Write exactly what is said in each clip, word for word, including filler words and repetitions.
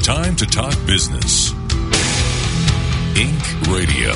time to talk business. Inc Radio.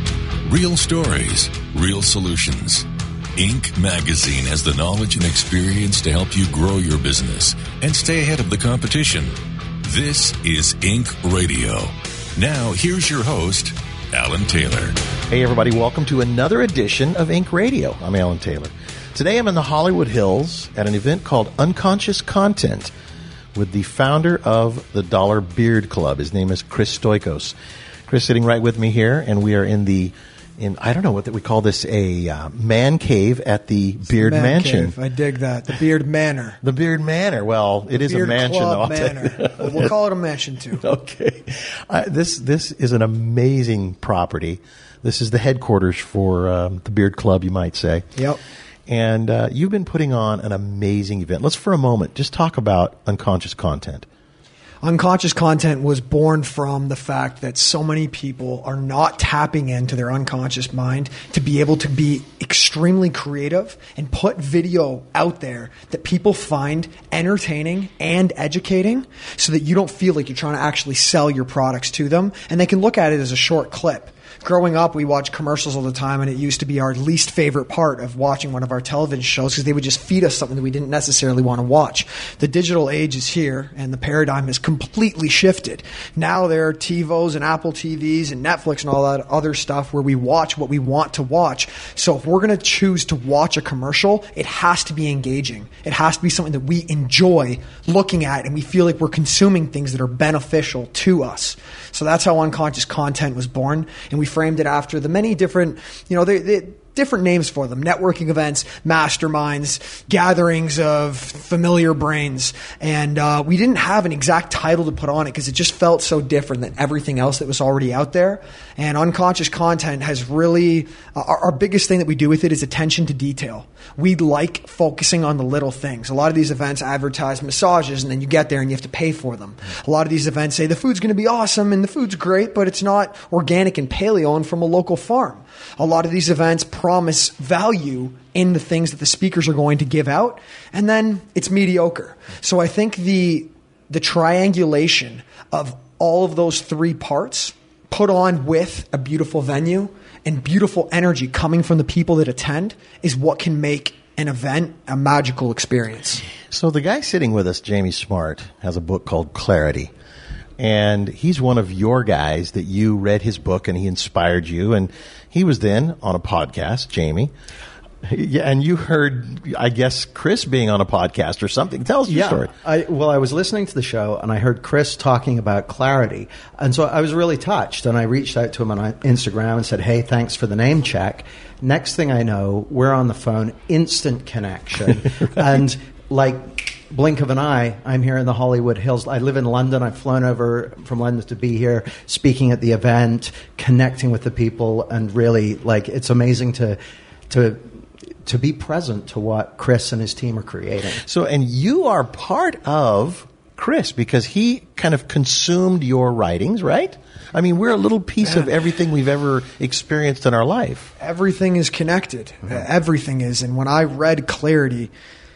Real stories, real solutions. Inc Magazine has the knowledge and experience to help you grow your business and stay ahead of the competition. This is Inc Radio. Now, here's your host, Alan Taylor. Hey, everybody. Welcome to another edition of Inc Radio. I'm Alan Taylor. Today, I'm in the Hollywood Hills at an event called Unconscious Content with the founder of the Dollar Beard Club. His name is Chris Stoikos. Chris sitting right with me here, and we are in the, in I don't know what we call this, a uh, man cave at the it's Beard man Mansion. Cave. I dig that. The Beard Manor. The Beard Manor. Well, it the is Beard a mansion, Club though. Manor. Well, we'll call it a mansion, too. Okay. Uh, this this is an amazing property. This is the headquarters for um, the Beard Club, you might say. Yep. And uh, you've been putting on an amazing event. Let's, for a moment, just talk about Unconscious Content. Unconscious Content was born from the fact that so many people are not tapping into their unconscious mind to be able to be extremely creative and put video out there that people find entertaining and educating so that you don't feel like you're trying to actually sell your products to them, and they can look at it as a short clip. Growing up, we watched commercials all the time, and it used to be our least favorite part of watching one of our television shows because they would just feed us something that we didn't necessarily want to watch. The digital age is here, and the paradigm has completely shifted. Now there are TiVos and Apple T Vs and Netflix and all that other stuff where we watch what we want to watch. So if we're going to choose to watch a commercial, it has to be engaging. It has to be something that we enjoy looking at, and we feel like we're consuming things that are beneficial to us. So that's how Unconscious Content was born, and we framed it after the many different, you know, they, they, different names for them: networking events, masterminds, gatherings of familiar brains. And uh, we didn't have an exact title to put on it because it just felt so different than everything else that was already out there. And Unconscious Content has really, uh, our, our biggest thing that we do with it is attention to detail. We like focusing on the little things. A lot of these events advertise massages, and then you get there and you have to pay for them. A lot of these events say the food's going to be awesome, and the food's great, but it's not organic and paleo and from a local farm. A lot of these events promise value in the things that the speakers are going to give out, and then it's mediocre. So I think the the triangulation of all of those three parts put on with a beautiful venue and beautiful energy coming from the people that attend is what can make an event a magical experience. So the guy sitting with us, Jamie Smart, has a book called Clarity. And he's one of your guys that you read his book and he inspired you. And he was then on a podcast, Jamie. Yeah, and you heard, I guess, Chris being on a podcast or something. Tell us your yeah, story. I, well, I was listening to the show and I heard Chris talking about clarity. And so I was really touched. And I reached out to him on Instagram and said, hey, thanks for the name check. Next thing I know, we're on the phone, instant connection. Right. And like blink of an eye, I'm here in the Hollywood Hills. I live in London. I've flown over from London to be here, speaking at the event, connecting with the people, and really, like, it's amazing to to to be present to what Chris and his team are creating. So, and you are part of Chris because he kind of consumed your writings, right? I mean, we're a little piece Man. of everything we've ever experienced in our life. Everything is connected. Mm-hmm. Everything is. And when I read Clarity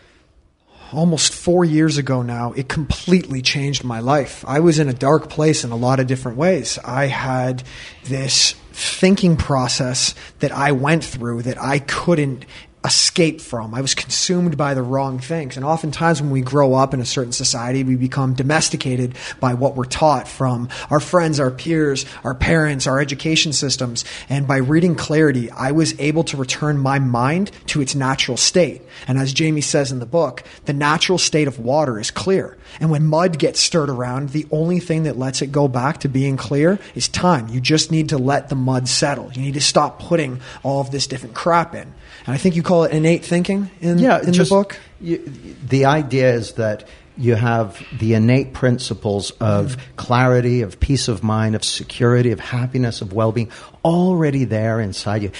almost four years ago now, it completely changed my life. I was in a dark place in a lot of different ways. I had this thinking process that I went through that I couldn't escape from. I was consumed by the wrong things. And oftentimes when we grow up in a certain society, we become domesticated by what we're taught from our friends, our peers, our parents, our education systems. And by reading Clarity, I was able to return my mind to its natural state. And as Jamie says in the book, the natural state of water is clear. And when mud gets stirred around, the only thing that lets it go back to being clear is time. You just need to let the mud settle. You need to stop putting all of this different crap in. And I think you call it innate thinking in, yeah, in just, the book. You, the idea is that you have the innate principles of mm-hmm. clarity, of peace of mind, of security, of happiness, of well-being already there inside you.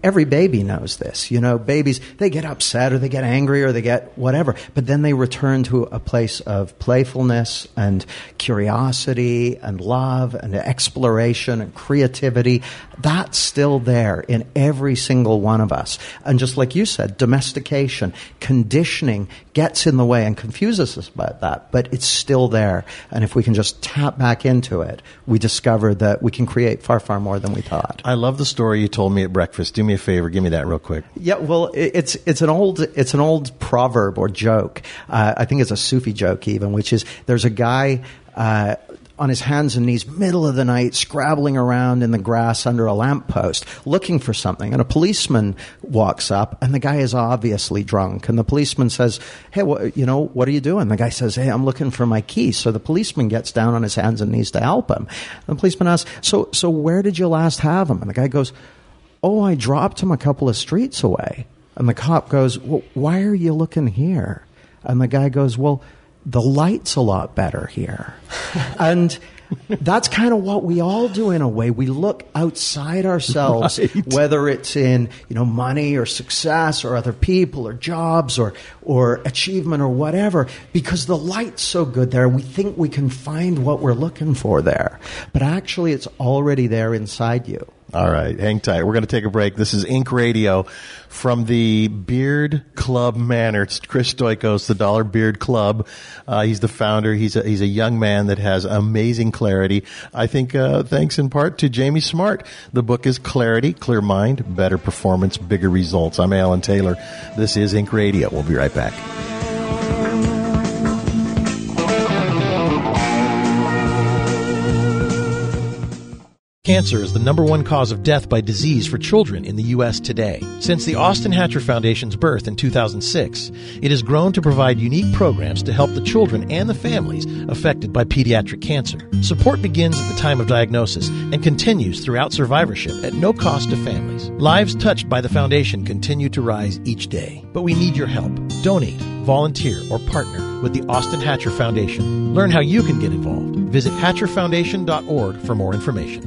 every baby knows this. You know, babies, they get upset or they get angry or they get whatever, but then they return to a place of playfulness and curiosity and love and exploration and creativity. That's still there in every single one of us. And just like you said, domestication, conditioning gets in the way and confuses us about that, but it's still there. And if we can just tap back into it, we discover that we can create far, far more than we thought. I love the story you told me at breakfast. Do me a favor, give me that real quick. Yeah, well, it's it's an old it's an old proverb or joke. Uh, I think it's a Sufi joke even, which is there's a guy uh, on his hands and knees, middle of the night, scrabbling around in the grass under a lamppost, looking for something. And a policeman walks up, and the guy is obviously drunk. And the policeman says, hey, what, you know, what are you doing? The guy says, hey, I'm looking for my keys. So the policeman gets down on his hands and knees to help him. And the policeman asks, so, so where did you last have him? And the guy goes, oh, I dropped him a couple of streets away. And the cop goes, well, why are you looking here? And the guy goes, well, the light's a lot better here. And that's kind of what we all do in a way. We look outside ourselves, right. Whether it's in, you know, money or success or other people or jobs or, or achievement or whatever, because the light's so good there. We think we can find what we're looking for there. But actually, it's already there inside you. All right, hang tight. We're going to take a break. This is Ink Radio from the Beard Club Manor. It's Chris Stoikos, the Dollar Beard Club. Uh, he's the founder. He's a, he's a young man that has amazing clarity. I think uh, thanks in part to Jamie Smart. The book is Clarity, Clear Mind, Better Performance, Bigger Results. I'm Alan Taylor. This is Ink Radio. We'll be right back. Cancer is the number one cause of death by disease for children in the U S today. Since the Austin Hatcher Foundation's birth in two thousand six, it has grown to provide unique programs to help the children and the families affected by pediatric cancer. Support begins at the time of diagnosis and continues throughout survivorship at no cost to families. Lives touched by the foundation continue to rise each day, but we need your help. Donate, volunteer, or partner with the Austin Hatcher Foundation. Learn how you can get involved. Visit hatcher foundation dot org for more information.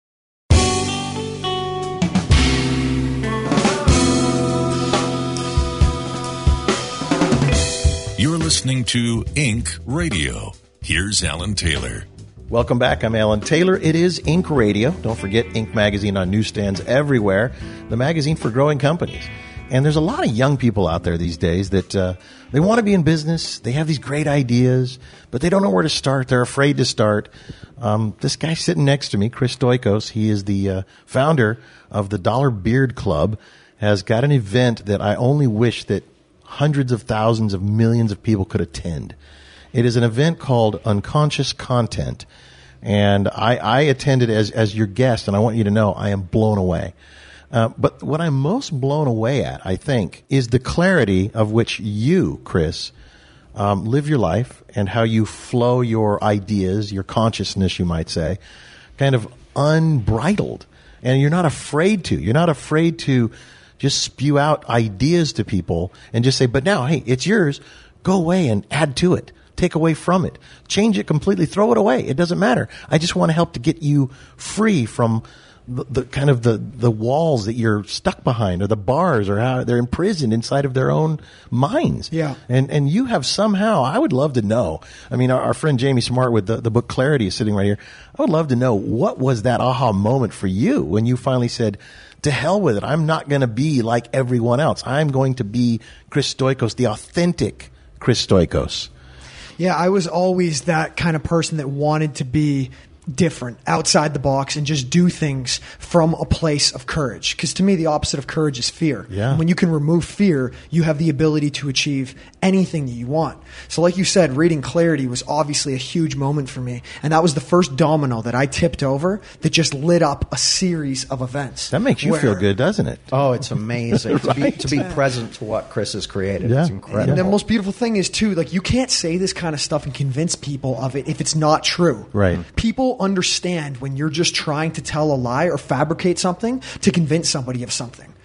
You're listening to Ink Radio. Here's Alan Taylor. Welcome back. I'm Alan Taylor. It is Ink Radio. Don't forget Ink Magazine on newsstands everywhere, the magazine for growing companies. And there's a lot of young people out there these days that uh, they want to be in business. They have these great ideas, but they don't know where to start. They're afraid to start. Um, this guy sitting next to me, Chris Stoikos, he is the uh, founder of the Dollar Beard Club, has got an event that I only wish that hundreds of thousands of millions of people could attend. It is an event called Unconscious Content, and I, I attended as as your guest, and I want you to know I am blown away. Uh, but what I'm most blown away at, I think, is the clarity of which you, Chris, um, live your life and how you flow your ideas, your consciousness, you might say, kind of unbridled. And you're not afraid to. You're not afraid to just spew out ideas to people and just say, but now, hey, it's yours. Go away and add to it. Take away from it. Change it completely. Throw it away. It doesn't matter. I just want to help to get you free from the, the kind of the, the walls that you're stuck behind, or the bars, or how they're imprisoned inside of their own minds. Yeah. And and you have somehow, I would love to know. I mean, our, our friend Jamie Smart with the, the book Clarity is sitting right here. I would love to know, what was that aha moment for you when you finally said, to hell with it. I'm not going to be like everyone else. I'm going to be Chris Stoikos, the authentic Chris Stoikos. Yeah, I was always that kind of person that wanted to be different, outside the box, and just do things from a place of courage. Because to me, the opposite of courage is fear. Yeah. And when you can remove fear, you have the ability to achieve anything that you want. So like you said, reading Clarity was obviously a huge moment for me. And that was the first domino that I tipped over that just lit up a series of events. That makes you where, feel good, doesn't it? Oh, it's amazing to, be, Right. to be present to what Chris has created. Yeah. It's incredible. And the most beautiful thing is, too, like, you can't say this kind of stuff and convince people of it if it's not true. Right. People understand when you're just trying to tell a lie or fabricate something to convince somebody of something.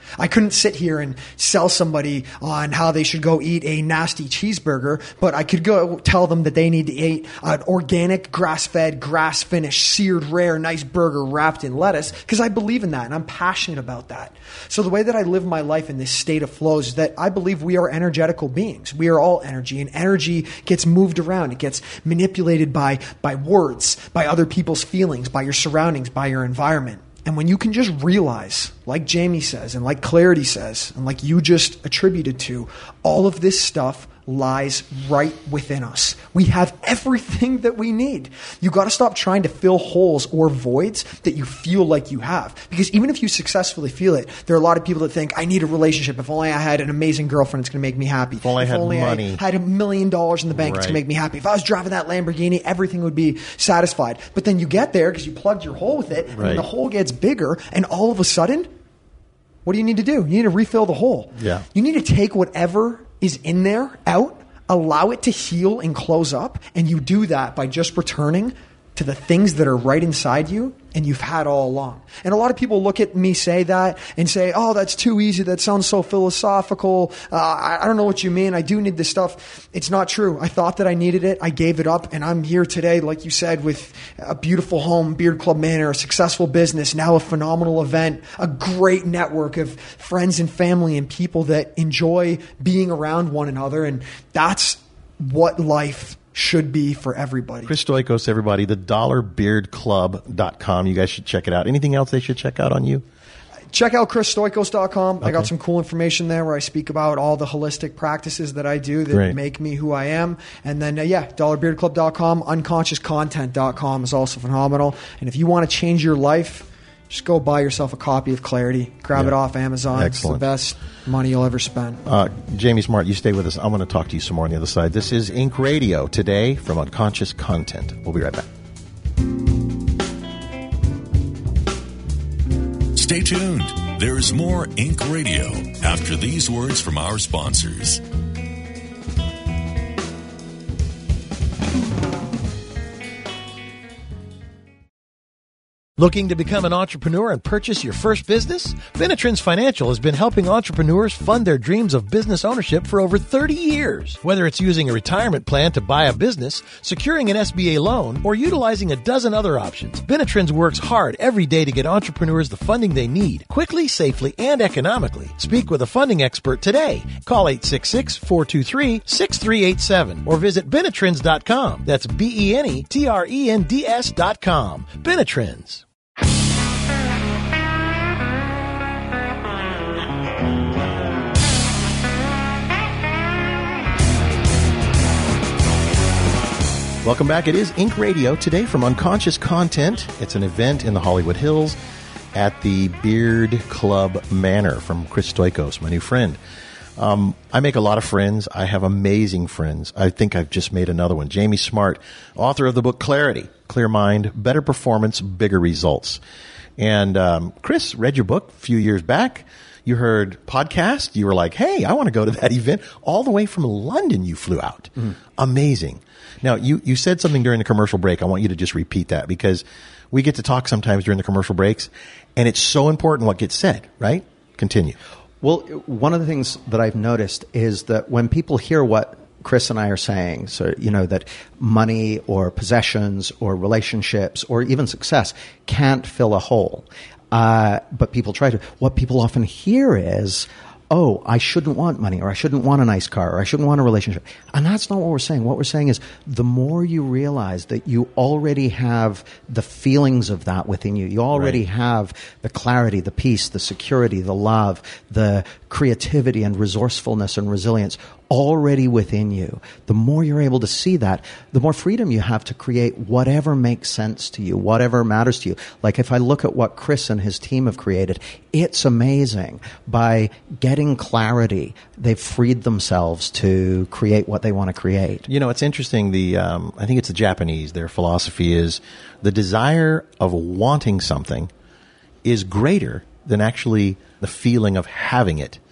I couldn't sit here and sell somebody on how they should go eat a nasty cheeseburger, but I could go tell them that they need to eat an organic, grass-fed, grass-finished, seared, rare, nice burger wrapped in lettuce, because I believe in that and I'm passionate about that. So the way that I live my life in this state of flow is that I believe we are energetical beings. We are all energy, and energy gets moved around. It gets manipulated by, by words, by other people's feelings, by your surroundings, by your environment. And when you can just realize, like Jamie says, and like Clarity says, and like you just attributed to, all of this stuff lies right within us. We have everything that we need. You got to stop trying to fill holes or voids that you feel like you have. Because even if you successfully feel it, there are a lot of people that think, I need a relationship. If only I had an amazing girlfriend, it's going to make me happy. If only I had only money. I had a million dollars in the bank, Right. it's going to make me happy. If I was driving that Lamborghini, everything would be satisfied. But then you get there because you plugged your hole with it, and Right. then the hole gets bigger, and all of a sudden, what do you need to do? You need to refill the hole. Yeah. You need to take whatever is in there out, allow it to heal and close up, and you do that by just returning to the things that are right inside you and you've had all along. And a lot of people look at me say that and say, oh, that's too easy. That sounds so philosophical. Uh, I, I don't know what you mean. I do need this stuff. It's not true. I thought that I needed it. I gave it up, and I'm here today, like you said, with a beautiful home, Beard Club Manor, a successful business, now a phenomenal event, a great network of friends and family and people that enjoy being around one another. And that's what life should be for everybody. Chris Stoikos, everybody, the dollar beard club dot com. You guys should check it out. Anything else they should check out on you? Check out chris stoikos dot com. Okay. I got some cool information there where I speak about all the holistic practices that I do that Great. make me who I am. And then, uh, yeah, dollar beard club dot com. unconscious content dot com is also phenomenal. And if you want to change your life, just go buy yourself a copy of Clarity. Grab Yeah. it off Amazon. Excellent. It's the best money you'll ever spend. Uh, Jamie Smart, you stay with us. I'm going to talk to you some more on the other side. This is Inc Radio today from Unconscious Content. We'll be right back. Stay tuned. There's more Inc Radio after these words from our sponsors. Looking to become an entrepreneur and purchase your first business? Benetrends Financial has been helping entrepreneurs fund their dreams of business ownership for over thirty years. Whether it's using a retirement plan to buy a business, securing an S B A loan, or utilizing a dozen other options, Benetrends works hard every day to get entrepreneurs the funding they need, quickly, safely, and economically. Speak with a funding expert today. Call eight six six, four two three, six three eight seven or visit Benetrends dot com. That's B E N E T R E N D S dot com. Benetrends. Welcome back. It is Inc Radio today from Unconscious Content. It's an event in the Hollywood Hills at the Beard Club Manor from Chris Stoikos, my new friend. Um, I make a lot of friends. I have amazing friends. I think I've just made another one. Jamie Smart, author of the book Clarity, Clear Mind, Better Performance, Bigger Results. And um, Chris read your book a few years back. You heard podcast. You were like, hey, I want to go to that event. All the way from London you flew out. Mm. Amazing. Now, you, you said something during the commercial break. I want you to just repeat that because we get to talk sometimes during the commercial breaks, and it's so important what gets said, right? Continue. Well, one of the things that I've noticed is that when people hear what Chris and I are saying, so, you know, that money or possessions or relationships or even success can't fill a hole, uh, but people try to, what people often hear is, oh, I shouldn't want money, or I shouldn't want a nice car, or I shouldn't want a relationship. And that's not what we're saying. What we're saying is the more you realize that you already have the feelings of that within you, you already Right. have the clarity, the peace, the security, the love, the creativity and resourcefulness and resilience already within you. The more you're able to see that, the more freedom you have to create whatever makes sense to you, whatever matters to you. Like if I look at what Chris and his team have created, it's amazing. By getting clarity, they've freed themselves to create what they want to create. You know, it's interesting. The um, I think it's the Japanese. Their philosophy is the desire of wanting something is greater than actually the feeling of having it.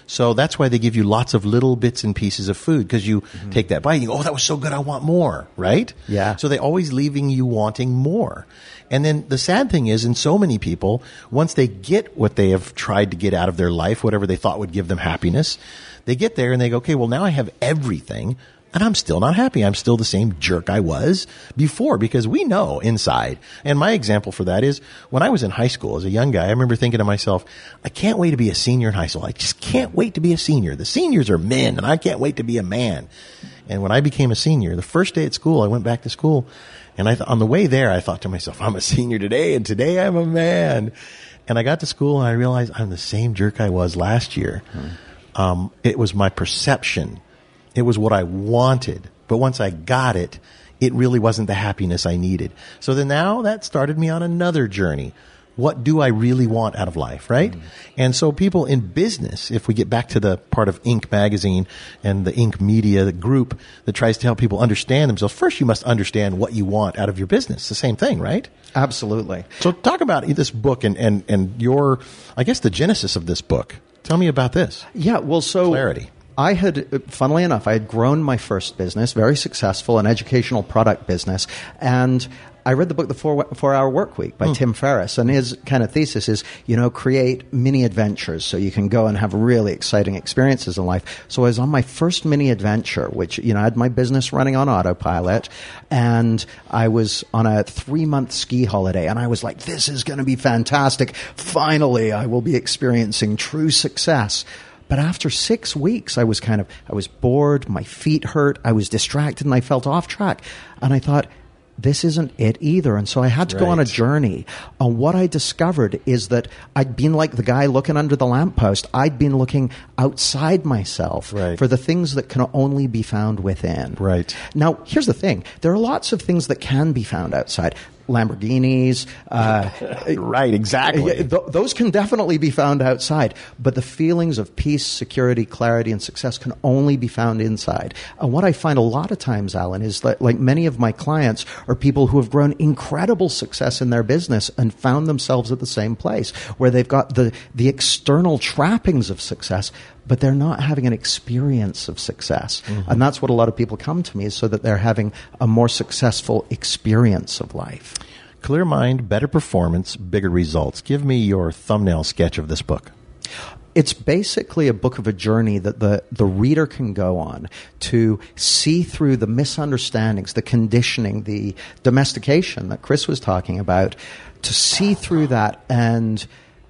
So that's why they give you lots of little bits and pieces of food, because you Mm-hmm. take that bite and you go, oh, that was so good, I want more, right? Yeah. So they're always leaving you wanting more. And then the sad thing is, in so many people, once they get what they have tried to get out of their life, whatever they thought would give them happiness, they get there and they go, okay, well, now I have everything. And I'm still not happy. I'm still the same jerk I was before, because we know inside. And my example for that is when I was in high school as a young guy, I remember thinking to myself, I can't wait to be a senior in high school. I just can't wait to be a senior. The seniors are men and I can't wait to be a man. And when I became a senior, the first day at school, I went back to school and I th- on the way there, I thought to myself, I'm a senior today and today I'm a man. And I got to school and I realized I'm the same jerk I was last year. Hmm. Um, it was my perception. It was what I wanted. But once I got it, it really wasn't the happiness I needed. So then now that started me on another journey. What do I really want out of life, right? Mm. And so people in business, if we get back to the part of Inc magazine and the Inc media, the group that tries to help people understand themselves, first you must understand what you want out of your business. The same thing, right? Absolutely. So talk about this book and, and, and your, I guess, the genesis of this book. Tell me about this. Yeah, well, so... Clarity. I had, funnily enough, I had grown my first business, very successful, an educational product business, and I read the book The Four, Four Hour Work Week by mm. Tim Ferriss, and his kind of thesis is, you know, create mini adventures so you can go and have really exciting experiences in life. So I was on my first mini adventure, which, you know, I had my business running on autopilot, and I was on a three-month ski holiday, and I was like, this is going to be fantastic. Finally, I will be experiencing true success. But after six weeks, I was kind of, I was bored, my feet hurt, I was distracted, and I felt off track. And I thought, this isn't it either. And so I had to right. go on a journey. And what I discovered is that I'd been like the guy looking under the lamppost. I'd been looking outside myself right. for the things that can only be found within. Right. Now, here's the thing. There are lots of things that can be found outside. Lamborghinis. Uh, right, exactly. Th- those can definitely be found outside. But the feelings of peace, security, clarity, and success can only be found inside. And what I find a lot of times, Alan, is that like many of my clients are people who have grown incredible success in their business and found themselves at the same place where they've got the, the external trappings of success, but they're not having an experience of success. Mm-hmm. And that's what a lot of people come to me, is so that they're having a more successful experience of life. Clear mind, better performance, bigger results. Give me your thumbnail sketch of this book. It's basically a book of a journey that the, the reader can go on to see through the misunderstandings, the conditioning, the domestication that Chris was talking about, to see through that and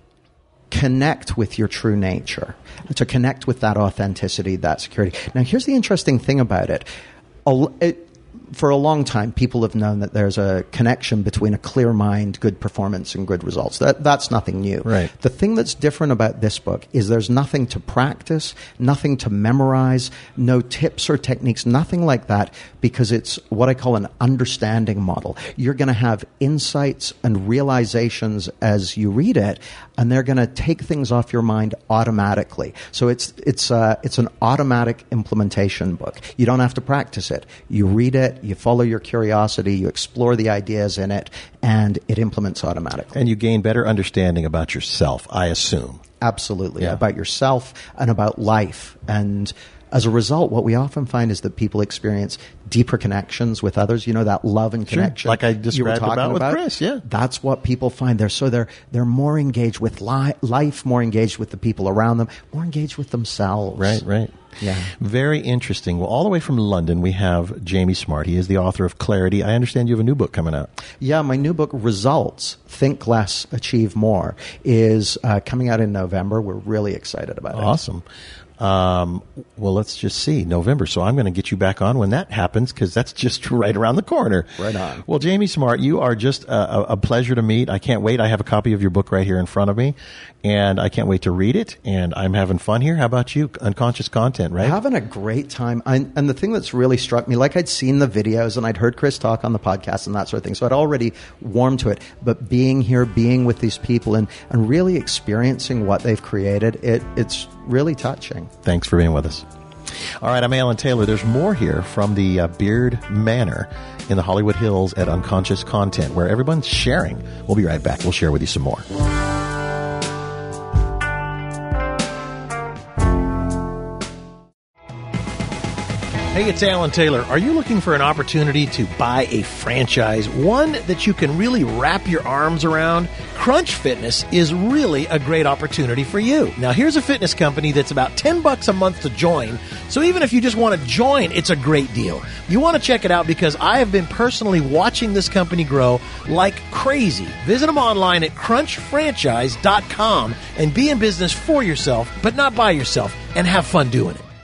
connect with your true nature, to connect with that authenticity, that security. Now, here's the interesting thing about it. it For a long time, people have known that there's a connection between a clear mind, good performance, and good results. That, that's nothing new. Right. The thing that's different about this book is there's nothing to practice, nothing to memorize, no tips or techniques, nothing like that, because it's what I call an understanding model. You're going to have insights and realizations as you read it, and they're going to take things off your mind automatically. So it's it's uh, it's an automatic implementation book. You don't have to practice it. You read it. You follow your curiosity, you explore the ideas in it, and it implements automatically. And you gain better understanding about yourself, I assume. Absolutely. Yeah. About yourself and about life. And as a result, what we often find is that people experience deeper connections with others. You know, that love and connection. Sure. Like I you were described talking about with about. Chris, yeah. That's what people find. They're so they're they're more engaged with li- life, more engaged with the people around them, more engaged with themselves. Right, right. Yeah. Very interesting. Well, all the way from London, we have Jamie Smart. He is the author of Clarity. I understand you have a new book coming out. Yeah, my new book, Results, Think Less, Achieve More, is uh, coming out in November. We're really excited about it. Awesome. Um, well, let's just see. November. So I'm going to get you back on when that happens, because that's just right around the corner. Right on. Well, Jamie Smart, you are just a, a pleasure to meet. I can't wait. I have a copy of your book right here in front of me, and I can't wait to read it. And I'm having fun here. How about you? Unconscious content, right? Having a great time. I, and the thing that's really struck me, like I'd seen the videos and I'd heard Chris talk on the podcast and that sort of thing. So I'd already warmed to it. But being here, being with these people and, and really experiencing what they've created, it, it's really touching. Thanks for being with us. All right, I'm Alan Taylor. There's more here from the uh, Beard Manor in the Hollywood Hills at Unconscious Content, where everyone's sharing. We'll be right back. We'll share with you some more. Hey, it's Alan Taylor. Are you looking for an opportunity to buy a franchise, one that you can really wrap your arms around? Crunch Fitness is really a great opportunity for you. Now, here's a fitness company that's about ten bucks a month to join, so even if you just want to join, it's a great deal. You want to check it out because I have been personally watching this company grow like crazy. Visit them online at crunch franchise dot com and be in business for yourself, but not by yourself, and have fun doing it.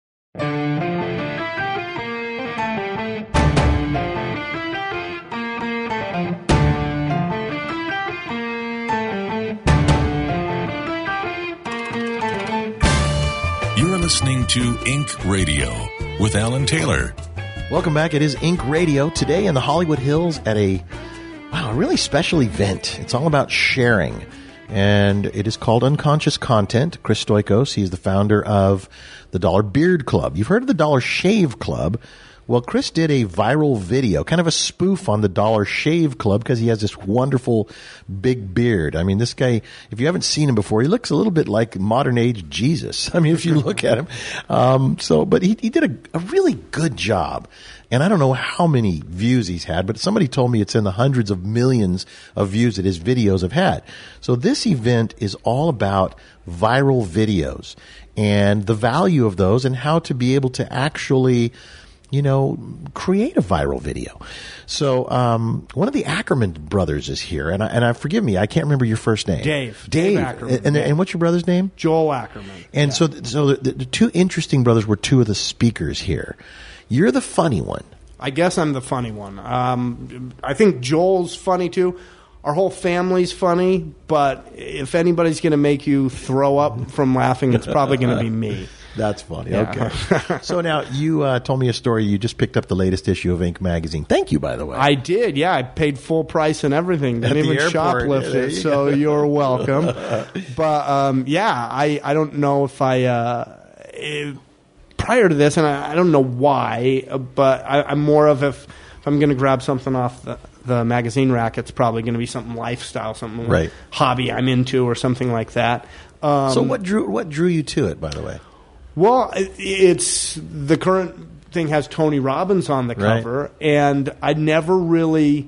You're listening to Ink Radio with Alan Taylor. Welcome back. It is Ink Radio today in the Hollywood Hills at a wow, a really special event. It's all about sharing, and it is called Unconscious Content. Chris Stoikos, he's the founder of the Dollar Beard Club. You've heard of the Dollar Shave Club. Well, Chris did a viral video, kind of a spoof on the Dollar Shave Club because he has this wonderful big beard. I mean, this guy, if you haven't seen him before, he looks a little bit like modern age Jesus. I mean, if you look at him. Um, so, but he, he did a, a really good job. And I don't know how many views he's had, but somebody told me it's in the hundreds of millions of views that his videos have had. So this event is all about viral videos and the value of those and how to be able to actually, you know, create a viral video. So um, one of the Ackerman brothers is here, and I, and I forgive me, I can't remember your first name. Dave. Dave. Dave Ackerman. And, and, and what's your brother's name? Joel Ackerman. And yeah. so, so the, the two interesting brothers were two of the speakers here. You're the funny one. I guess I'm the funny one. Um, I think Joel's funny too. Our whole family's funny, but if anybody's going to make you throw up from laughing, it's probably going to be me. That's funny. Yeah. Okay. So now you uh, told me a story. You just picked up the latest issue of Ink Magazine. Thank you, by the way. I did. Yeah, I paid full price and everything. Didn't At the even airport. shoplift There it. you So you're welcome. But um, yeah, I, I don't know if I uh, if, prior to this, and I, I don't know why, but I, I'm more of if, if I'm going to grab something off the, the magazine rack, it's probably going to be something lifestyle, something right. hobby I'm into, or something like that. Um, so what drew what drew you to it, by the way? Well, it, it's the current thing has Tony Robbins on the cover, right. And I'd never really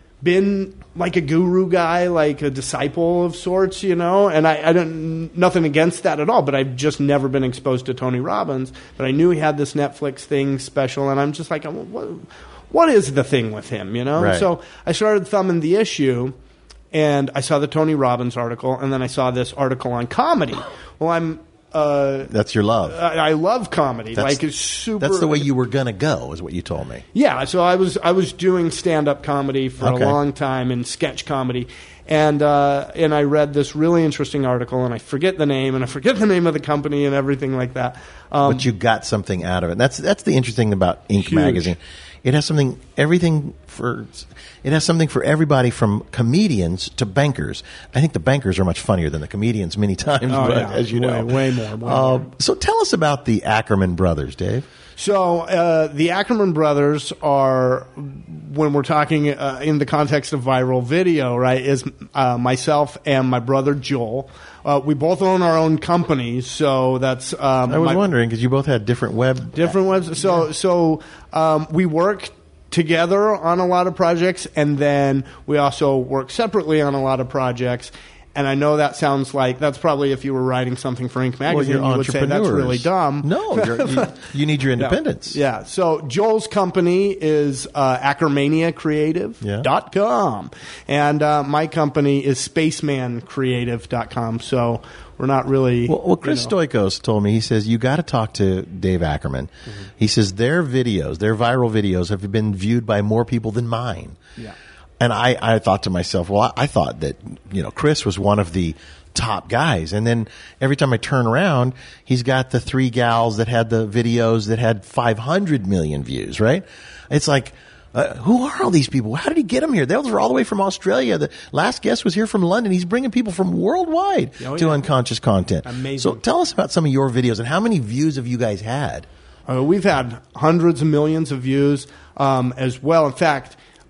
been like a guru guy, like a disciple of sorts, you know. And I, I don't nothing against that at all, but I've just never been exposed to Tony Robbins. But I knew he had this Netflix thing special, and I'm just like, what, what is the thing with him, you know? Right. So I started thumbing the issue, and I saw the Tony Robbins article, and then I saw this article on comedy. Well, I'm. Uh, that's your love. I, I love comedy. That's, like it's super. That's the way you were gonna go, is what you told me. Yeah. So I was I was doing stand up comedy for okay. a long time and sketch comedy, and uh, and I read this really interesting article, and I forget the name, and I forget the name of the company and everything like that. Um, but you got something out of it. That's that's the interesting thing about Ink huge. Magazine. It has something, everything for, it has something for everybody from comedians to bankers. I think the bankers are much funnier than the comedians many times, oh, but, yeah. as you way, know. Way more. Way uh, more. So tell us about the Ackerman brothers, Dave. So uh, the Ackerman brothers are, when we're talking uh, in the context of viral video, right, is uh, myself and my brother Joel. Uh, we both own our own companies, so that's. Um, I was my, wondering because you both had different web, different webs. So yeah. so um, we work together on a lot of projects, and then we also work separately on a lot of projects. And I know that sounds like that's probably if you were writing something for Ink Magazine, well, you would say that's really dumb. No, you're, you, you need your independence. No. Yeah. So Joel's company is uh, Ackermania Creative dot com, yeah. and uh, my company is Spaceman Creative dot com. So we're not really. Well, well Chris you know. Stoikos told me, he says, you got to talk to Dave Ackerman. Mm-hmm. He says their videos, their viral videos, have been viewed by more people than mine. Yeah. And I, I thought to myself, well, I, I thought that, you know, Chris was one of the top guys. And then every time I turn around, he's got the three gals that had the videos that had five hundred million views, right? It's like, uh, who are all these people? How did he get them here? Those were all the way from Australia. The last guest was here from London. He's bringing people from worldwide oh, to yeah. Unconscious Content. Amazing. So tell us about some of your videos and how many views have you guys had? Uh, we've had hundreds of millions of views um, as well. In fact,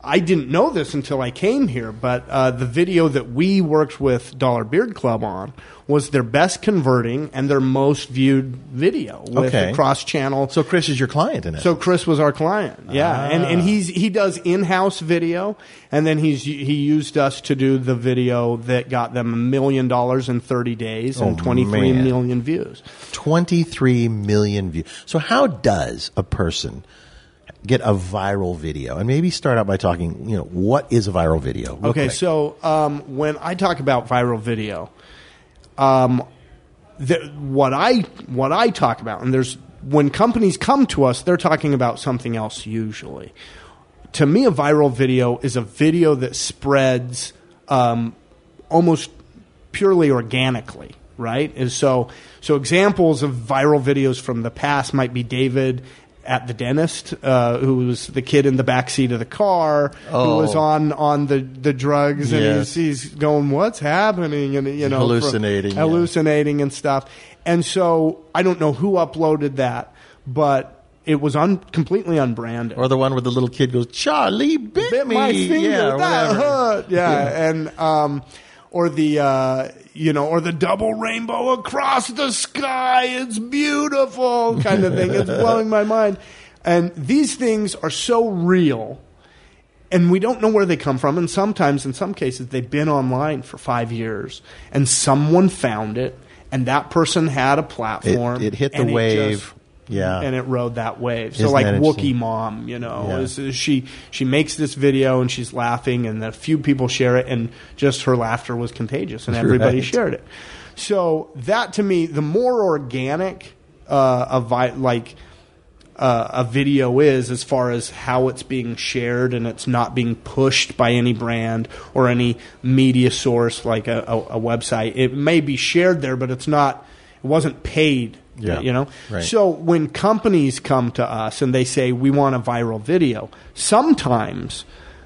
I didn't know this until I came here, but uh, the video that we worked with Dollar Beard Club on was their best converting and their most viewed video with Okay. a cross-channel. So Chris is your client in it. So Chris was our client, yeah, Ah. and and he's he does in-house video, and then he's he used us to do the video that got them a million dollars in thirty days and Oh, twenty-three man. million views. twenty-three million views. So how does a person get a viral video? And maybe start out by talking, you know, what is a viral video? Real Okay, quick. so um, when I talk about viral video, um, the, what I what I talk about, and there's when companies come to us, they're talking about something else usually. To me, a viral video is a video that spreads um, almost purely organically, right? And so, so examples of viral videos from the past might be David at the dentist, uh, who was the kid in the back seat of the car, Oh. who was on, on the, the drugs, and Yes. he's, he's going, "What's happening?" And you know, Hallucinating, from- yeah. hallucinating and stuff. And so I don't know who uploaded that, but it was un- completely unbranded. Or the one where the little kid goes, "Charlie bit, Bit me." my finger. Yeah, or that whatever. hurt. Yeah, and um, or the uh, you know, or the double rainbow across the sky. It's beautiful, kind of thing. It's blowing my mind. And these things are so real, and we don't know where they come from. And sometimes, in some cases, they've been online for five years, and someone found it, and that person had a platform. It- it hit the and it wave. just- Yeah. and it rode that wave. So Isn't like that Wookiee interesting? Mom, you know, Yeah. is, is she she makes this video and she's laughing, and a few people share it, and just her laughter was contagious, and everybody Right. shared it. So that to me, the more organic uh, a vi- like uh, a video is, as far as how it's being shared, and it's not being pushed by any brand or any media source like a, a, a website. It may be shared there, but it's not. It wasn't paid. Yeah. You know? Right. So when companies come to us and they say, "We want a viral video," sometimes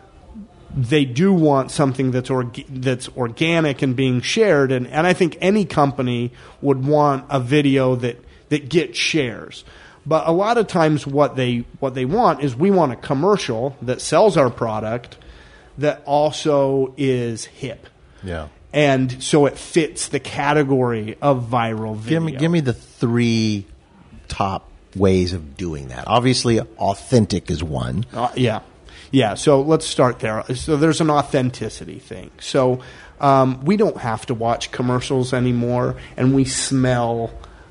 they do want something that's org- that's organic and being shared. And, and I think any company would want a video that, that gets shares. But a lot of times what they what they want is, we want a commercial that sells our product that also is hip. Yeah. And so it fits the category of viral video. Give me, give me the three top ways of doing that. Obviously, authentic is one. Uh, yeah. Yeah. So let's start there. So there's an authenticity thing. So um, we don't have to watch commercials anymore, and we smell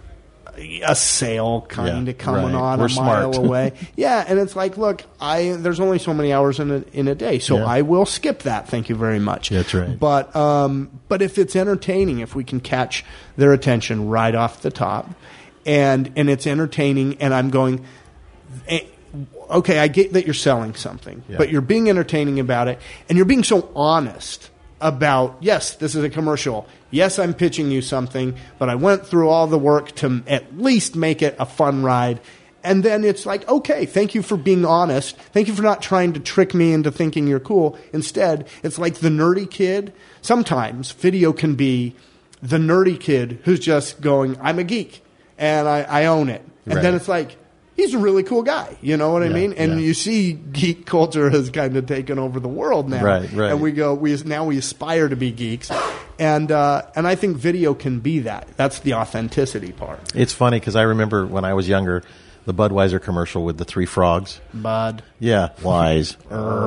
a sale kind Yeah, of coming right. on We're a mile smart. away. Yeah. And it's like, look, I there's only so many hours in a, in a day, so Yeah. I will skip that. Thank you very much. That's right. But, um, but if it's entertaining, if we can catch their attention right off the top, and, and it's entertaining, and I'm going, eh, okay, I get that you're selling something, Yeah. but you're being entertaining about it, and you're being so honest about, yes, this is a commercial. Yes, I'm pitching you something, but I went through all the work to at least make it a fun ride. And then it's like, okay, thank you for being honest. Thank you for not trying to trick me into thinking you're cool. Instead, it's like the nerdy kid. Sometimes video can be the nerdy kid who's just going, "I'm a geek, and I, I own it." And Right. then it's like, he's a really cool guy. You know what I Yeah, mean? And yeah. you see geek culture has kind of taken over the world now. Right, right. And we go, we now we aspire to be geeks. And uh, and I think video can be that. That's the authenticity part. It's funny because I remember when I was younger, the Budweiser commercial with the three frogs. Bud. Yeah, wise.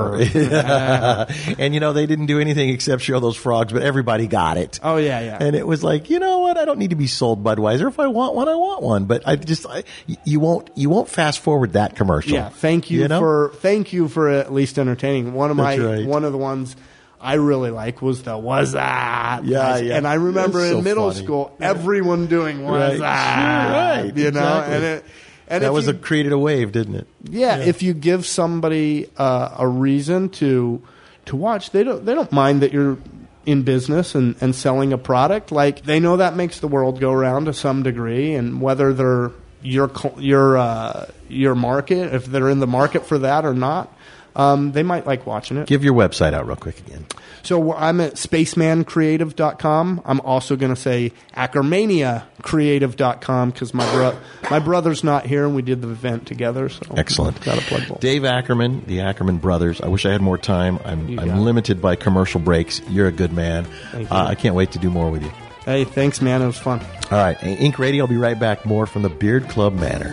And, you know, they didn't do anything except show those frogs, but everybody got it. Oh, yeah, yeah. And it was like, you know what? I don't need to be sold Budweiser. If I want one, I want one. But I just, I, you won't, you won't fast forward that commercial. Yeah, thank you, know? for thank you for at least entertaining. One of That's my right. one of the ones I really like was the "was that?" Yeah, yeah. And I remember That's in so middle funny. school, everyone doing "was Right. that?" Right, You know, exactly. and it and That if was you, a, created a wave, didn't it? yeah, if you give somebody uh, a reason to to watch, they don't they don't mind that you're in business and, and selling a product. Like, they know that makes the world go round to some degree, and whether they're your cl- your uh, your market, if they're in the market for that or not, um, they might like watching it. Give your website out real quick again. So I'm at spaceman creative dot com. I'm also going to say ackermania creative dot com because my, bro- my brother's not here and we did the event together. So Excellent. Got to plug both. Dave Ackerman, the Ackerman brothers. I wish I had more time. I'm, You I'm got it. limited by commercial breaks. You're a good man. Thank you. Uh, I can't wait to do more with you. Hey, thanks, man. It was fun. All right. Ink Radio will be right back. More from the Beard Club Manor.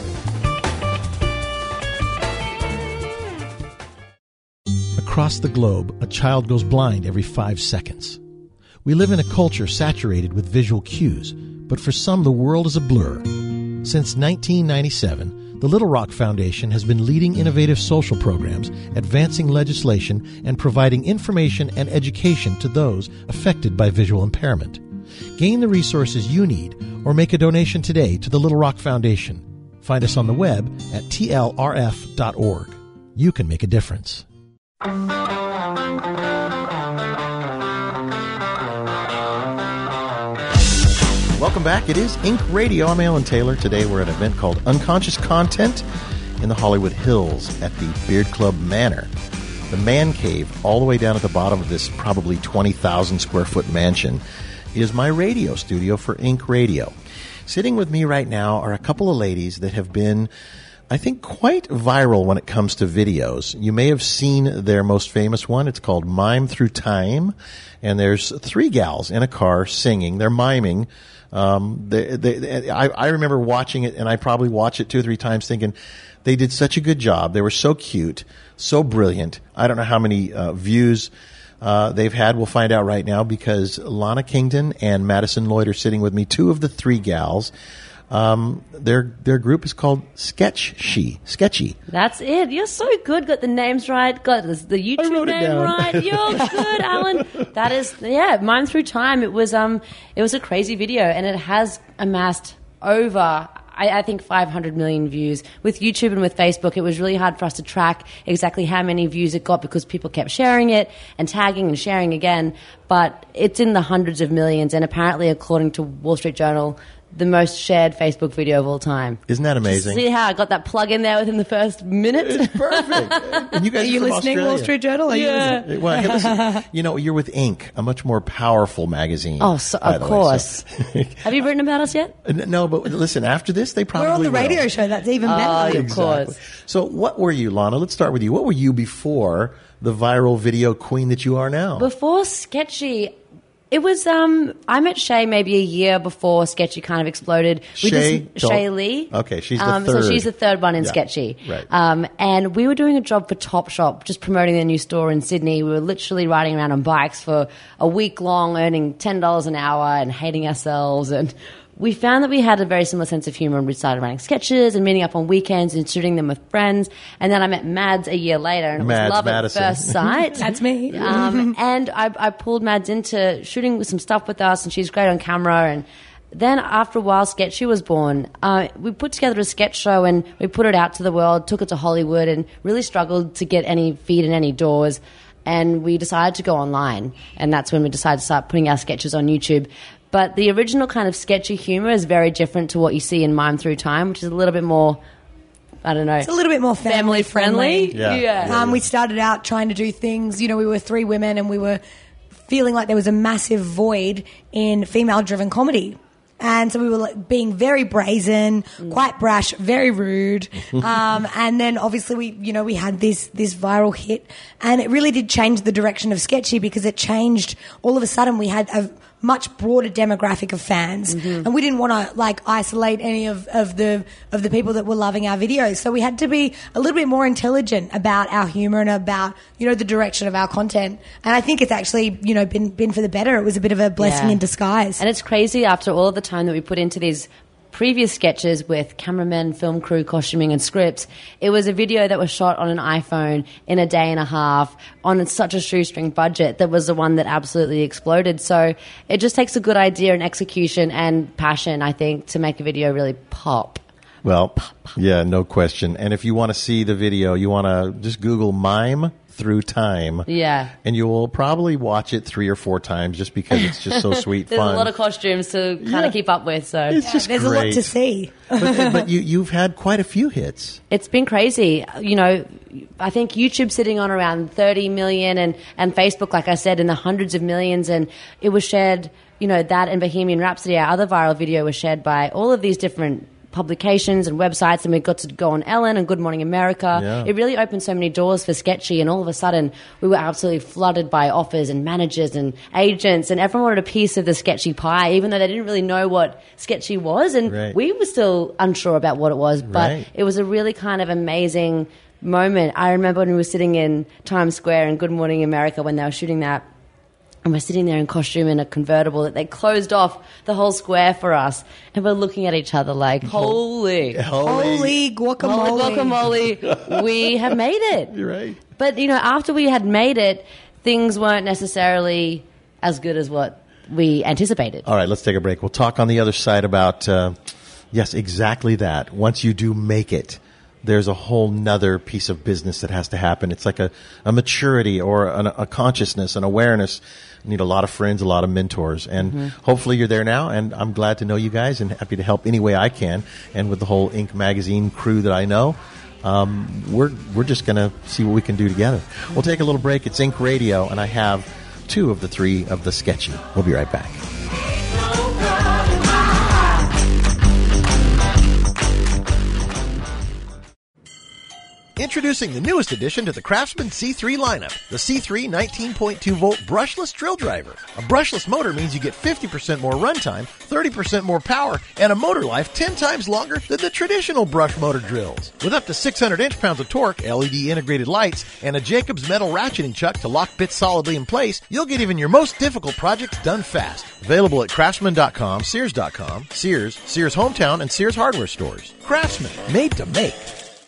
Across the globe, a child goes blind every five seconds. We live in a culture saturated with visual cues, but for some, the world is a blur. Since nineteen ninety-seven, the Little Rock Foundation has been leading innovative social programs, advancing legislation, and providing information and education to those affected by visual impairment. Gain the resources you need or make a donation today to the Little Rock Foundation. Find us on the web at T L R F dot org. You can make a difference. Welcome back. It is Ink Radio. I'm Alan Taylor. Today we're at an event called Unconscious Content in the Hollywood Hills at the Beard Club Manor. The man cave, all the way down at the bottom of this probably twenty thousand square foot mansion, is my radio studio for Ink Radio. Sitting with me right now are a couple of ladies that have been, I think, quite viral when it comes to videos. You may have seen their most famous one. It's called Mime Through Time. And there's three gals in a car singing. They're miming. Um, they, they, they, I, I remember watching it, and I probably watched it two or three times thinking, they did such a good job. They were so cute, so brilliant. I don't know how many uh, views uh, they've had. We'll find out right now because Lana Kingdon and Madison Lloyd are sitting with me, two of the three gals. Um, their their group is called Sketch She. Sketchy. That's it. You're so good. Got the names right. Got the, the YouTube wrote it name down. right. You're good, Alan. That is, yeah, Mime Through Time. It was um, it was a crazy video, and it has amassed over, I, I think, five hundred million views. With YouTube and with Facebook, it was really hard for us to track exactly how many views it got because people kept sharing it and tagging and sharing again. But it's in the hundreds of millions, and apparently, according to Wall Street Journal, the most shared Facebook video of all time. Isn't that amazing? See how I got that plug in there within the first minute? It's perfect. And you guys Are you from listening, Australia. Wall Street Journal? Are you Yeah. listening? Well, hey, listen, you know, you're with Ink, a much more powerful magazine. Oh, so, by of the way, course. so- Have you written about us yet? No, but listen, after this, they probably We're on the will. radio show. That's even Oh, better. of course. Exactly. So what were you, Lana? Let's start with you. What were you before the viral video queen that you are now? Before Sketchy, it was, um, I met Shay maybe a year before Sketchy kind of exploded. We Shay? did some- Shay Lee. Okay, she's the um, third. So she's the third one in Yeah, Sketchy. right. Um, and we were doing a job for Topshop, just promoting their new store in Sydney. We were literally riding around on bikes for a week long, earning ten dollars an hour and hating ourselves. And we found that we had a very similar sense of humor, and we started writing sketches and meeting up on weekends and shooting them with friends. And then I met Mads a year later, and it Mads was love Madison. at first sight. That's me. Um, and I, I pulled Mads into shooting some stuff with us, and she's great on camera. And then after a while, Sketchy was born. Uh, we put together a sketch show, and we put it out to the world, took it to Hollywood, and really struggled to get any feet in any doors. And we decided to go online, and that's when we decided to start putting our sketches on YouTube. But the original kind of sketchy humor is very different to what you see in Mime Through Time, which is a little bit more, I don't know. It's a little bit more family, family friendly. Yeah. yeah. Um, we started out trying to do things. You know, we were three women, and we were feeling like there was a massive void in female-driven comedy. And so we were like being very brazen, quite brash, very rude. Um, and then obviously we, you know, we had this, this viral hit, and it really did change the direction of Sketchy because it changed. All of a sudden we had a much broader demographic of fans, Mm-hmm. and we didn't want to like isolate any of, of the of the people that were loving our videos. So we had to be a little bit more intelligent about our humor and about, you know, the direction of our content. And I think it's actually, you know, been been for the better. It was a bit of a blessing Yeah. in disguise. And it's crazy after all of the time that we put into these previous sketches with cameramen, film crew, costuming and scripts. It was a video that was shot on an iPhone in a day and a half on such a shoestring budget that was the one that absolutely exploded. So it just takes a good idea and execution and passion, I think, to make a video really pop. Well, yeah, no question. And if you want to see the video, you want to just Google Mime Through Time. Yeah. And you will probably watch it three or four times just because it's just so sweet There's fun. a lot of costumes to kind Yeah. of keep up with, so It's just There's great. a lot to see. but but you, you've had quite a few hits. it's been crazy. You know, I think YouTube sitting on around thirty million and, and Facebook, like I said, in the hundreds of millions. And it was shared, you know, that and Bohemian Rhapsody, our other viral video, was shared by all of these different publications and websites, and we got to go on Ellen and Good Morning America. Yeah. It really opened so many doors for Sketchy, and all of a sudden we were absolutely flooded by offers and managers and agents, and everyone wanted a piece of the Sketchy pie, even though they didn't really know what Sketchy was, and Right. we were still unsure about what it was, but Right. it was a really kind of amazing moment. I remember when we were sitting in Times Square in Good Morning America when they were shooting that, and we're sitting there in costume in a convertible that they closed off the whole square for us, and we're looking at each other like, holy, Holy guacamole. holy guacamole, we have made it. You're right. But, you know, after we had made it, things weren't necessarily as good as what we anticipated. All right, let's take a break. We'll talk on the other side about, uh, yes, exactly that. Once you do make it, there's a whole nother piece of business that has to happen. It's like a, a maturity or an, a consciousness, an awareness. You need a lot of friends, a lot of mentors. And Mm-hmm. hopefully you're there now. And I'm glad to know you guys and happy to help any way I can. And with the whole Ink Magazine crew that I know, um, we're, we're just going to see what we can do together. We'll take a little break. It's Ink Radio, and I have two of the three of the Sketchy. We'll be right back. Introducing the newest addition to the Craftsman C three lineup, the C three nineteen point two volt brushless drill driver. A brushless motor means you get fifty percent more runtime, thirty percent more power, and a motor life ten times longer than the traditional brush motor drills. With up to six hundred inch-pounds of torque, L E D integrated lights, and a Jacobs metal ratcheting chuck to lock bits solidly in place, you'll get even your most difficult projects done fast. Available at Craftsman dot com, Sears dot com, Sears, Sears Hometown, and Sears Hardware stores. Craftsman, made to make.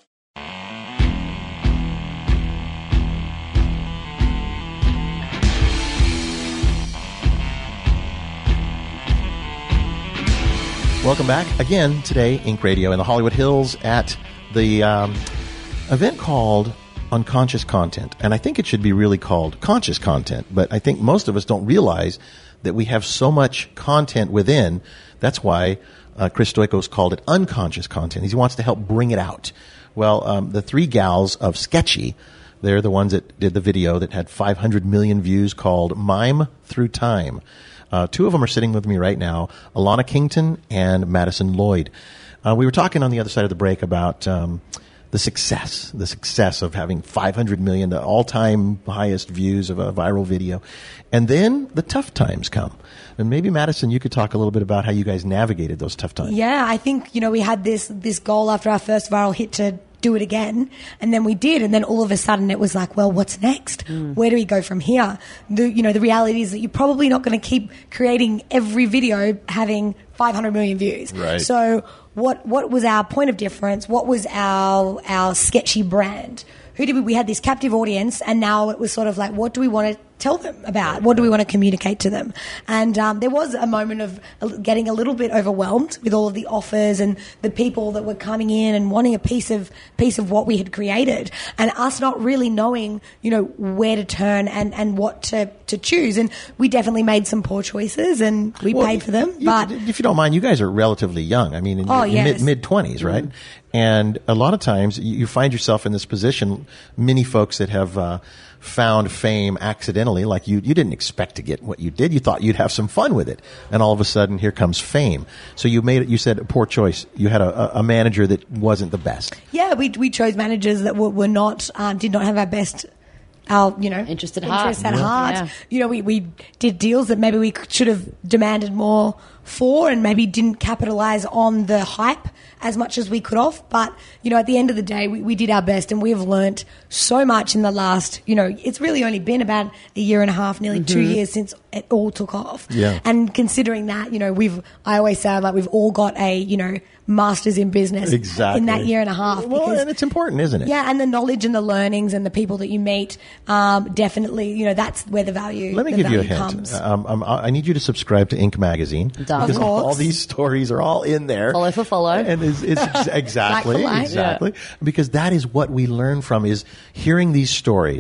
Welcome back again today, Ink Radio in the Hollywood Hills at the um, event called Unconscious Content. And I think it should be really called Conscious Content, but I think most of us don't realize that we have so much content within. That's why uh, Chris Stoikos called it unconscious content. He wants to help bring it out. Well, um, the three gals of Sketchy, they're the ones that did the video that had five hundred million views called Mime Through Time. Uh, two of them are sitting with me right now, Alana Kington and Madison Lloyd. Uh, we were talking on the other side of the break about um, the success, the success of having five hundred million, the all-time highest views of a viral video. And then the tough times come. And maybe, Madison, you could talk a little bit about how you guys navigated those tough times. Yeah, I think, you know, we had this this goal after our first viral hit to do it again, and then we did, and then all of a sudden it was like, well, what's next? Mm. Where do we go from here? The, you know, the reality is that you're probably not going to keep creating every video having five hundred million views. Right. So what what was our point of difference? What was our our Sketchy brand? Who did we, we had this captive audience, and now it was sort of like, what do we want to tell them about? What do we want to communicate to them? And um, there was a moment of getting a little bit overwhelmed with all of the offers and the people that were coming in and wanting a piece of piece of what we had created, and us not really knowing, you know, where to turn and, and what to, to choose. And we definitely made some poor choices, and we Well, paid for them. you- But if you don't mind, you guys are relatively young. I mean, in Oh, your yes. mid twenties, right? And a lot of times you you find yourself in this position. Many folks that have uh, found fame accidentally, like you, you didn't expect to get what you did. You thought you'd have some fun with it, and all of a sudden, here comes fame. So you made it. You said a poor choice. You had a, a manager that wasn't the best. yeah, we we chose managers that were, were not um, did not have our best. Our, you know, Interest at heart. interests at Yeah. heart. Yeah. You know, we, we did deals that maybe we should have demanded more for, and maybe didn't capitalize on the hype as much as we could have. But, you know, at the end of the day, we, we did our best, and we have learnt so much in the last, you know, it's really only been about a year and a half, nearly two years since it all took off. Yeah. And considering that, you know, we've, I always say, like, we've all got a, you know, master's in business Exactly. in that year and a half. Well, because- and it's important, isn't it? yeah, and the knowledge and the learnings and the people that you meet, um, definitely, you know, that's where the value. Let me the give you a value hint. Comes. Um, um, I need you to subscribe to Ink Magazine. Done. Because Of course. all these stories are all in there. Follow for follow. And it's, it's ex- exactly, Like for like. exactly. Because that is what we learn from, is hearing these stories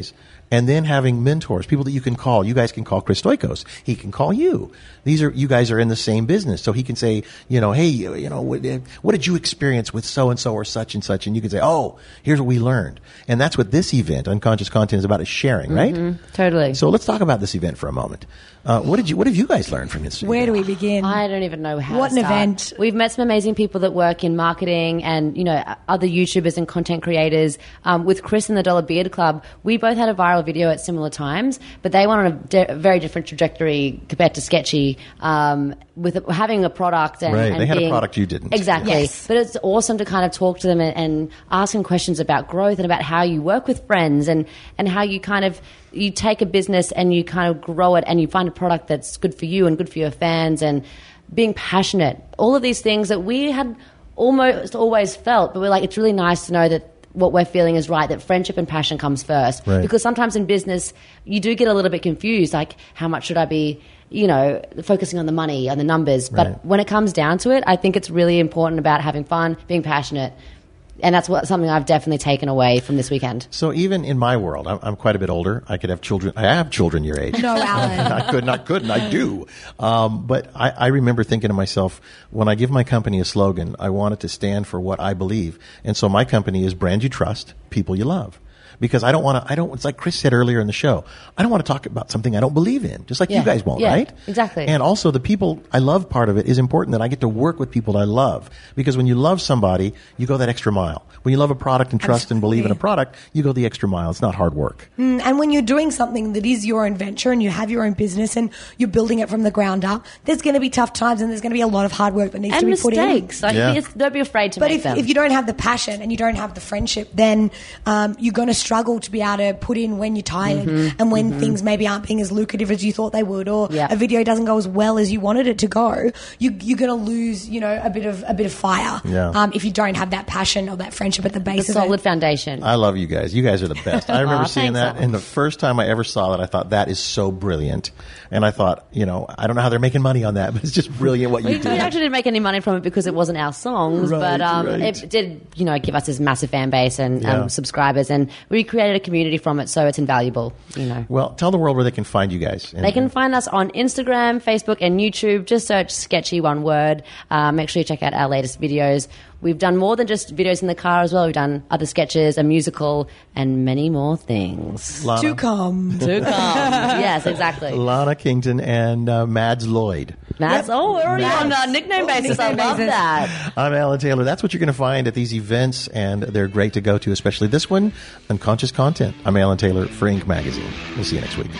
And then having mentors, people that you can call. You guys can call Chris Stoikos. He can call you. These are, you guys are in the same business. So he can say, you know, hey, you know, what, what did you experience with so-and-so or such and such? And you can say, oh, here's what we learned. And that's what this event, Unconscious Content, is about, is sharing, right? Mm-hmm. Totally. So let's talk about this event for a moment. Uh, what did you, what have you guys learned from this? Where do we begin? I don't even know how What to an start. event. We've met some amazing people that work in marketing and, you know, other YouTubers and content creators. Um, with Chris and the Dollar Beard Club, we both had a viral video at similar times, but they went on a de- very different trajectory compared to Sketchy, um, with a, having a product. And, Right, and they had a being, product you didn't. Exactly. Yes. But it's awesome to kind of talk to them and, and ask them questions about growth and about how you work with friends and, and how you kind of, you take a business and you kind of grow it and you find a product that's good for you and good for your fans and being passionate. All of these things that we had almost always felt, but we're like, it's really nice to know that what we're feeling is right, that friendship and passion comes first. Right. Because sometimes in business, you do get a little bit confused, like how much should I be, you know, focusing on the money, on the numbers. But Right. when it comes down to it, I think it's really important about having fun, being passionate. And that's what something I've definitely taken away from this weekend. So even in my world, I'm, I'm quite a bit older. I could have children. I have children your age. No, Alan. I could, not could, and I do. Um, but I, I remember thinking to myself, when I give my company a slogan, I want it to stand for what I believe. And so my company is brand you trust, people you love. Because I don't want to, I don't, it's like Chris said earlier in the show, I don't want to talk about something I don't believe in, just like Yeah. you guys won't, Yeah, right? exactly. And also the people I love part of it is important that I get to work with people I love. Because when you love somebody, you go that extra mile. When you love a product and trust and believe in a product, you go the extra mile. It's not hard work. Mm, and when you're doing something that is your own venture and you have your own business and you're building it from the ground up, there's going to be tough times and there's going to be a lot of hard work that needs And to be put in. mistakes. Like, Yeah. it's- don't be afraid to But make if, them. if you don't have the passion and you don't have the friendship, then um, you're going to struggle to be able to put in when you're tired and when things maybe aren't being as lucrative as you thought they would, or Yeah. a video doesn't go as well as you wanted it to go. You, you're going to lose, you know, a bit of a bit of fire Yeah. um, if you don't have that passion or that friendship at the the base of solid it. foundation. I love you guys. You guys are the best. I remember Aw, seeing thanks, that, Al. and the first time I ever saw that, I thought that is so brilliant. And I thought, you know, I don't know how they're making money on that, but it's just brilliant what you We, do. we actually didn't make any money from it because it wasn't our songs, Right, but um, right. it did, you know, give us this massive fan base and Yeah. um, subscribers, and we created a community from it, so it's invaluable. You know, Well, tell the world where they can find you guys. And- they can find us on Instagram, Facebook, and YouTube. Just search Sketchy one word. Uh, make sure you check out our latest videos. We've done more than just videos in the car as well. We've done other sketches, a musical, and many more things Lana, To come. to come. Yes, exactly. Lana Kington and uh, Mads Lloyd. That's oh, we're already on Mads. a nickname basis. I Nickname love basis. that. I'm Alan Taylor. That's what you're going to find at these events, and they're great to go to, especially this one, Unconscious Content. I'm Alan Taylor for Ink Magazine. We'll see you next week.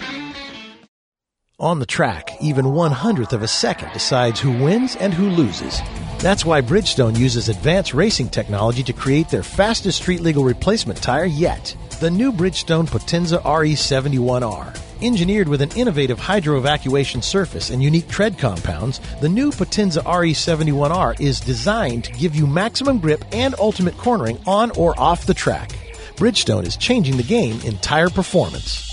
On the track, even one hundredth of a second decides who wins and who loses. That's why Bridgestone uses advanced racing technology to create their fastest street legal replacement tire yet. The new Bridgestone Potenza R E seventy-one R. Engineered with an innovative hydro-evacuation surface and unique tread compounds, the new Potenza R E seventy-one R is designed to give you maximum grip and ultimate cornering on or off the track. Bridgestone is changing the game in tire performance.